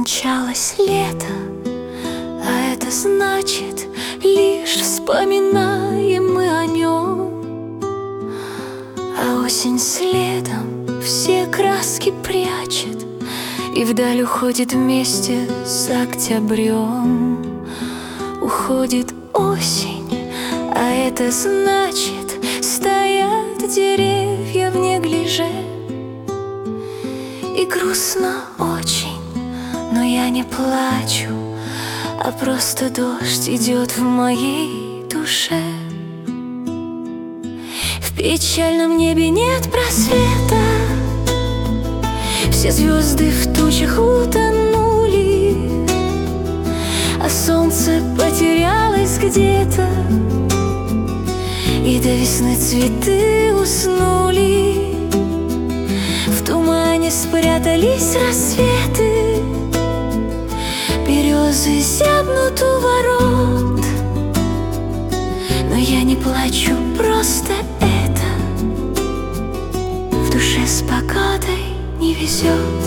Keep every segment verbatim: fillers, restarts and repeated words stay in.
Кончалось лето, а это значит, лишь вспоминаем мы о нем. А осень следом все краски прячет и вдаль уходит вместе с октябрем. Уходит осень, а это значит, стоят деревья в неглиже. И грустно очень, но я не плачу, а просто дождь идет в моей душе. В печальном небе нет просвета, все звезды в тучах утонули, а солнце потерялось где-то, и до весны цветы уснули. В тумане спрятались рассветы, березы зябнут у ворот. Но я не плачу, просто это в душе с погодой не везет.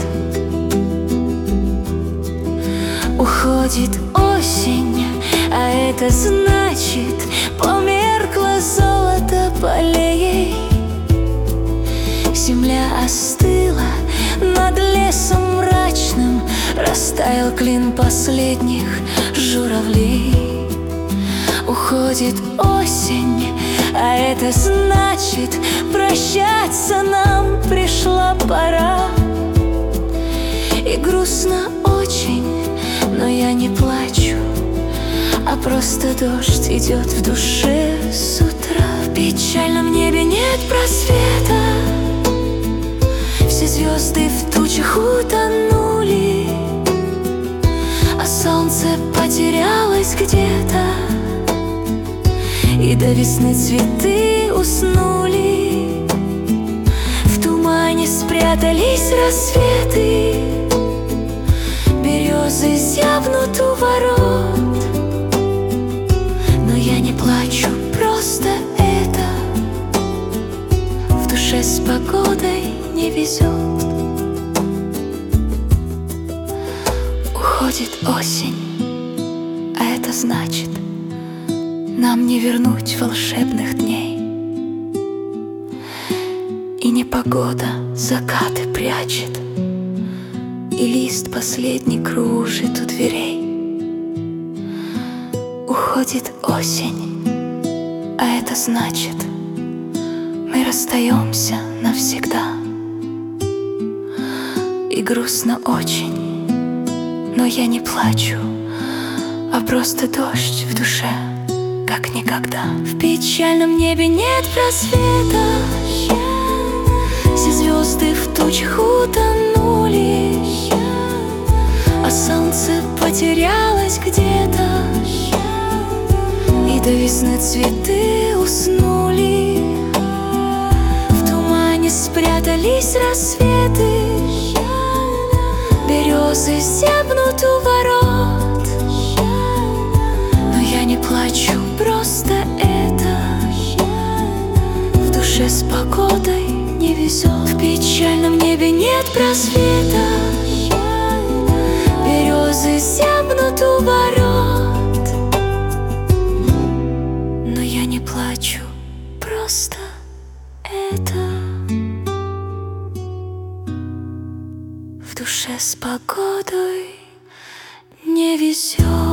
Уходит осень, а это значит, померкло золото полей. Земля остыла над лесом мрачным, растаял клин последних журавлей. Уходит осень, а это значит, прощаться нам пришла пора. И грустно очень, но я не плачу, а просто дождь идет в душе с утра. В печальном небе нет просвета, все звезды в тучах утонули, а солнце потерялось где-то, и до весны цветы уснули. В тумане спрятались рассветы, березы зябнут у ворот. Но я не плачу, просто это в душе с погодой не везет. Уходит осень, а это значит, нам не вернуть волшебных дней. И непогода закаты прячет, и лист последний кружит у дверей. Уходит осень, а это значит, мы расстаемся навсегда. И грустно очень, но я не плачу, а просто дождь в душе, как никогда. В печальном небе нет просвета, все звезды в тучах утонули, а солнце потерялось где-то, и до весны цветы уснули. В тумане спрятались рассветы, березы зябнут у ворот. Но я не плачу, просто это в душе с погодой не везет. В печальном небе нет просвета, березы зябнут у ворот. Но я не плачу, просто это в душе с погодой не везет.